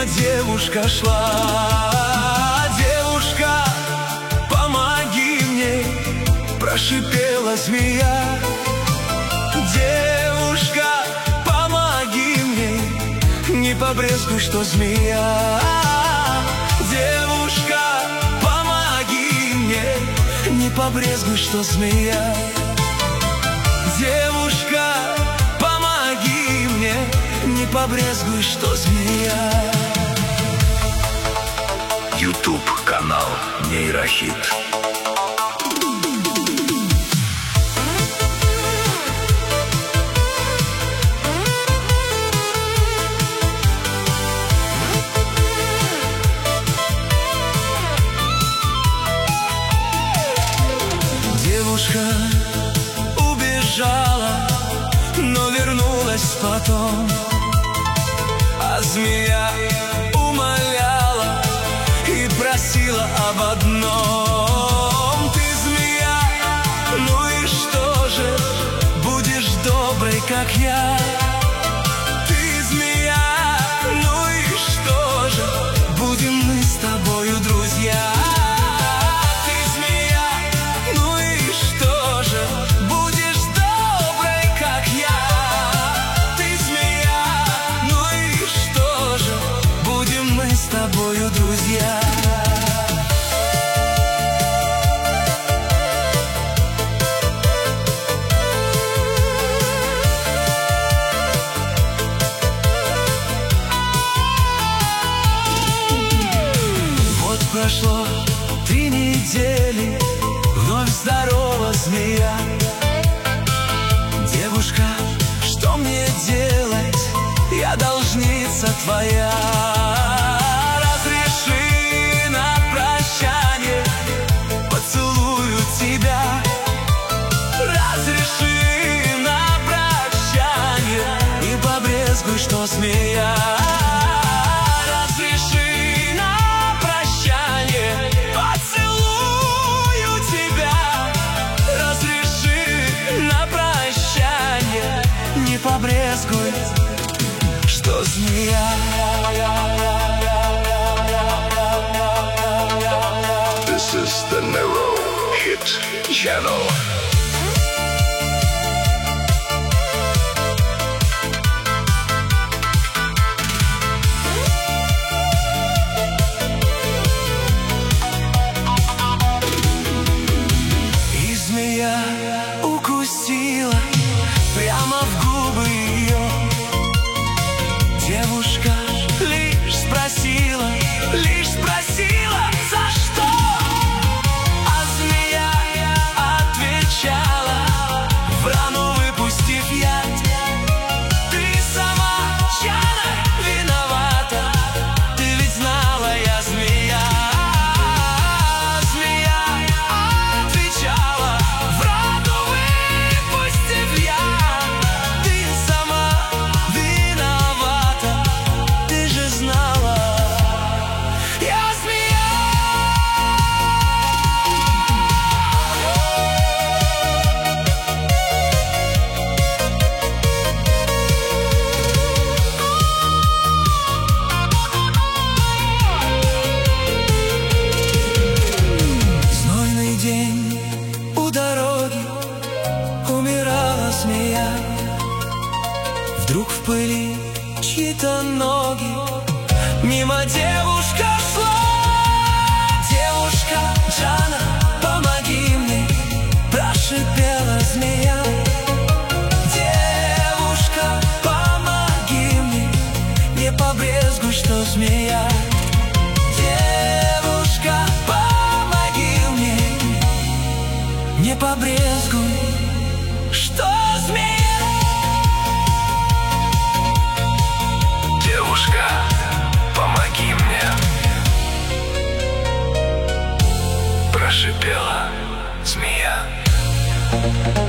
девушка шла. Девушка, помоги мне, прошипела змея. Девушка, помоги мне, не побрезгуй, что змея. Девушка, помоги мне, не побрезгуй, что змея. Девушка, помоги мне, не побрезгуй, что змея. YouTube канал Нейрохит. Девушка убежала, но вернулась потом, а змея умоляла и просила об одном. Ты змея, ну и что же, будешь доброй, как я. Ты змея, ну и что же, будем мы с тобою друзья. С тобою друзья. Вот прошло 3 недели, вновь здорова змея. Девушка, что мне делать? Я должница твоя. Что змея, разреши на прощание, поцелую тебя. Разреши на прощание, не побрезгуй, что змея. This is the Neyrohit channel. Укусила прямо в губы ее. Девушка лишь спросила, за что? А змея отвечала, в рану выпустив яд. Ты сама, Чана, виновата, ты ведь знала, я змея. Умирала змея, вдруг в пыли чьи-то ноги, мимо девушка шла. Девушка, Джана, помоги мне, прошипела змея. Девушка, помоги мне, не побрезгуй, что змея. Девушка, помоги мне, не побрезгуй, что змея. Девушка, помоги мне, прошипела змея.